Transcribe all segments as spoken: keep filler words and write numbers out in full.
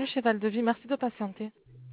Bienvenue chez Val de Vie, merci de patienter.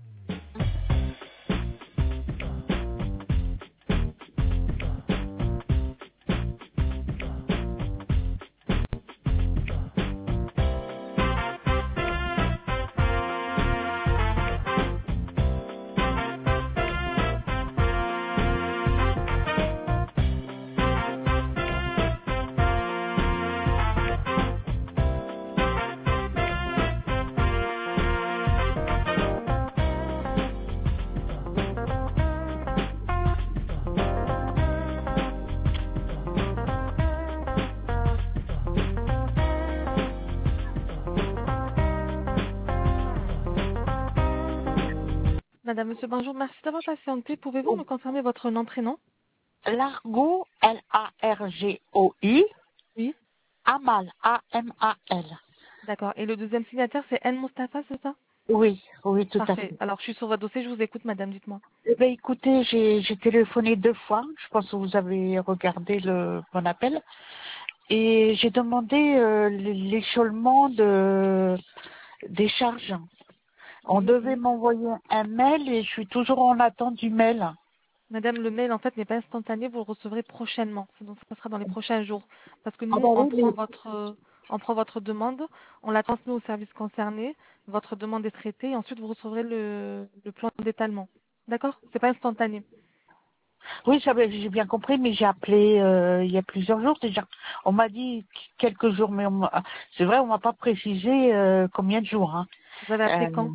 Madame, monsieur, bonjour, merci d'avoir patienté. Pouvez-vous me confirmer votre nom, prénom? Largo, L A R G O U, Oui. Amal, A M A L. D'accord. Et le deuxième signataire, c'est El Mustafa, c'est ça? Oui, oui, tout à Parfait. fait. Alors, je suis sur votre dossier, je vous écoute, madame, dites-moi. Eh bien, écoutez, j'ai j'ai téléphoné deux fois. Je pense que vous avez regardé le, mon appel. Et j'ai demandé euh, l'échelonnement de, des charges. On Oui. devait m'envoyer un mail et je suis toujours en attente du mail. Madame, le mail, en fait, n'est pas instantané, vous le recevrez prochainement. Donc, ça sera dans les prochains jours. Parce que Ah nous, ben on oui, prend mais votre, euh, on prend votre demande, on la transmet au service concerné, votre demande est traitée, et ensuite, vous recevrez le, le plan d'étalement. D'accord? C'est pas instantané. oui, ça, ben, j'ai bien compris, mais j'ai appelé euh, il y a plusieurs jours déjà. On m'a dit quelques jours, mais on m'a- c'est vrai, on m'a pas précisé euh, combien de jours. Hein. Vous avez appelé Euh, quand?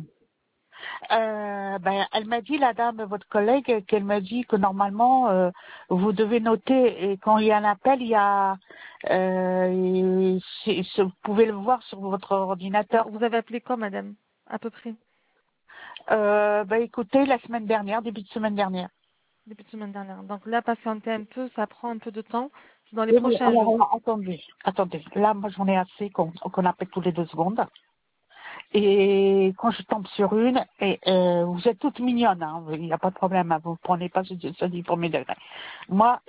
euh, ben, elle m'a dit, la dame, votre collègue, qu'elle m'a dit que normalement, euh, vous devez noter, et quand il y a un appel, il y a, euh, c'est- c'est- vous pouvez le voir sur votre Alors, ordinateur. vous avez appelé quand, madame? À peu près. Euh, ben, écoutez, la semaine dernière, début de semaine dernière. Depuis la semaine dernière. Donc là, patientez un peu, ça prend un peu de temps. C'est dans les Oui, oui, prochains alors, jours. alors, attendez, attendez. Là, moi, j'en ai assez qu'on qu'on appelle tous les deux secondes. Et quand je tombe sur une, et euh, vous êtes toutes mignonnes, hein, il n'y a pas de problème, hein, vous ne prenez pas ce, ce dit premier degré. Moi,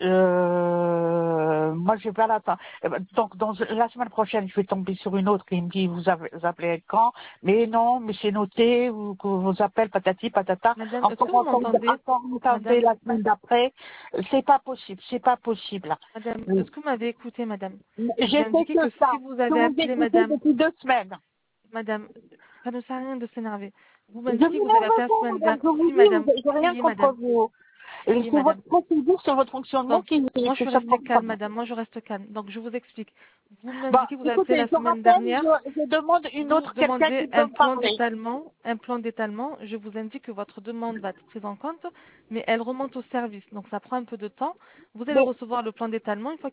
euh, moi je vais pas l'attendre. Eh ben, donc dans la semaine prochaine, je vais tomber sur une autre qui me dit vous, avez, vous appelez quand? Mais non, mais c'est noté, vous, que vous appelez patati patata. Madame, est-ce que Encore vous attendez, m'entendez? encore attendez Madame, la semaine d'après. C'est pas possible, c'est pas possible. madame, Oui. est-ce que vous m'avez écouté, madame? Je vous ai J'ai fait indiqué que que ça. si vous Je avez vous appelé, écoutez madame, depuis deux semaines. madame, ça ne sert à rien de s'énerver. Vous Je m'indiquez que vous avez m'énerve appelé la pas, semaine madame. dernière. Je vous Si, dis, madame. j'ai rien Si, contre madame. vous. Et Si, c'est votre madame. procédure, c'est votre fonctionnement Donc, qui moi, je que suis ça ne restée marche pas. calme, madame. Moi, je reste calme. Donc, je vous explique. Vous Bah, m'indiquez que vous avez appelé écoutez, la je semaine rappelle, dernière. je, je demande une Vous autre, quelqu'un demandez qui peut un me plan parler. d'étalement, un plan d'étalement. Je vous indique que votre demande va être prise en compte, mais elle remonte au service. Donc ça prend un peu de temps. Vous allez Mais recevoir le plan d'étalement. Une fois